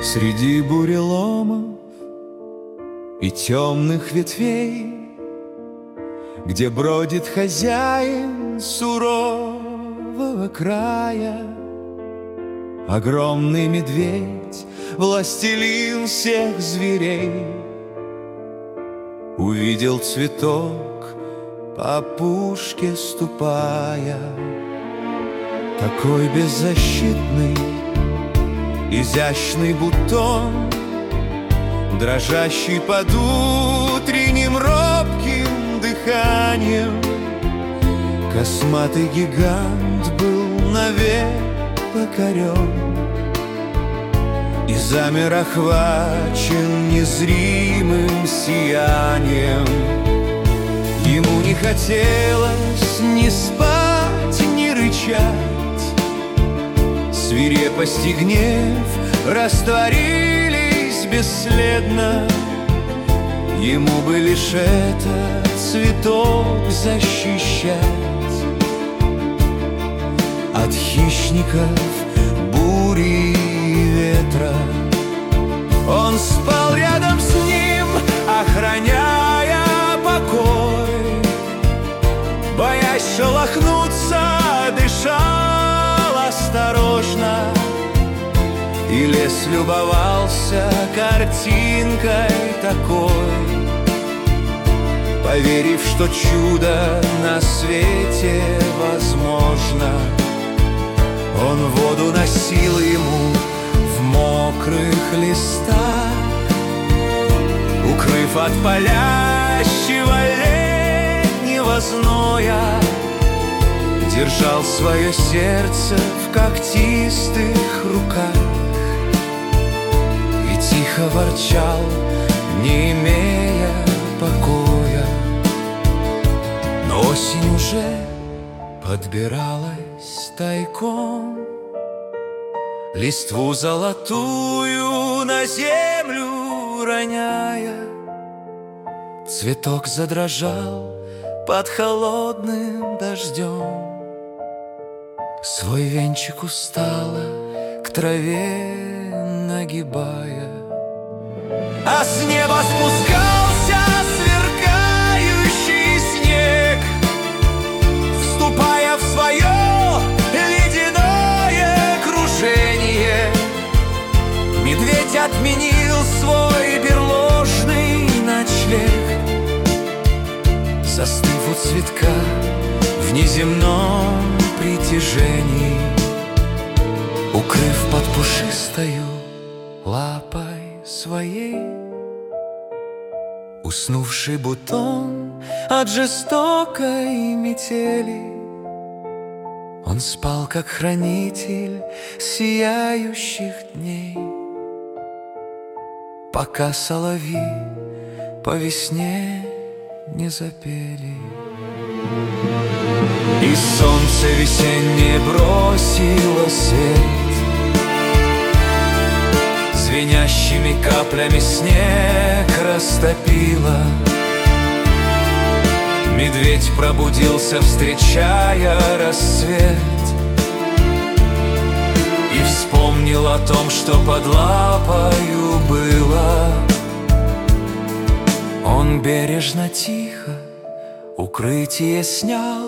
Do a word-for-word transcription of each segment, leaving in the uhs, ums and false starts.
Среди буреломов и темных ветвей, где бродит хозяин сурового края, огромный медведь, властелин всех зверей, увидел цветок, по опушке ступая, такой беззащитный, изящный бутон, дрожащий под утренним робким дыханием. Косматый гигант был навек покорен и замер, охвачен незримым сиянием. Ему не хотелось ни спать, ни рычать. Свирепость и гнев растворились бесследно. Ему бы лишь этот цветок защищать от хищников, бури и ветра. Он спал рядом с ним, охраняя покой, боясь шелохнуться, дышал осторожно, и лес любовался картинкой такой, поверив, что чудо на свете возможно. Он воду носил ему в мокрых листах, укрыв от палящего летнего зноя, держал свое сердце в когтистых руках и тихо ворчал, не имея покоя. Но осень уже подбиралась тайком, листву золотую на землю роняя. Цветок задрожал под холодным дождем, свой венчик устало к траве нагибая. А с неба спускался сверкающий снег, вступая в свое ледяное кружение. Медведь отменил свой берложный ночлег, застыв у цветка в неземном притяжении, укрыв под пушистою лапой своей. Уснувший бутон от жестокой метели, он спал, как хранитель сияющих дней, пока соловьи по весне не запели. И солнце весеннее бросило свет, звенящими каплями снег растопило. Медведь пробудился, встречая рассвет, и вспомнил о том, что под лапою было. Он бережно, тихо укрытие снял,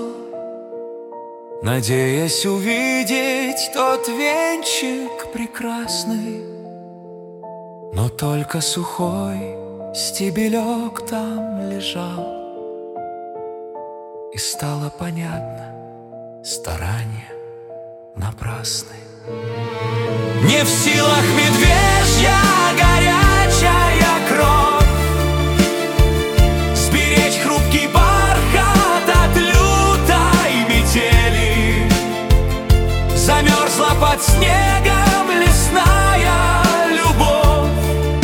надеясь увидеть тот венчик прекрасный. Но только сухой стебелек там лежал, и стало понятно, старания напрасны. Не в силах медвежья горячая кровь сберечь хрупкий бархат от лютой метели. Замерзла под снегом лесная любовь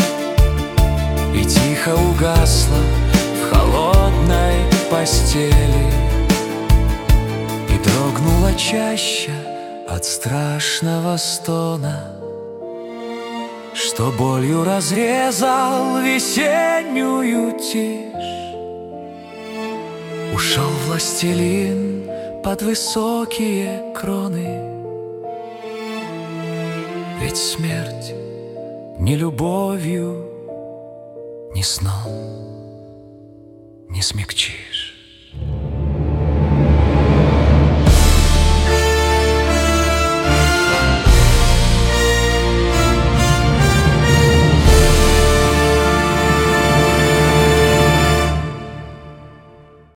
и тихо угасла в холодной постели, и дрогнула чаща от страшного стона, что болью разрезал весеннюю тишь. Ушел властелин под высокие кроны, ведь смерть ни любовью, ни сном не смягчишь.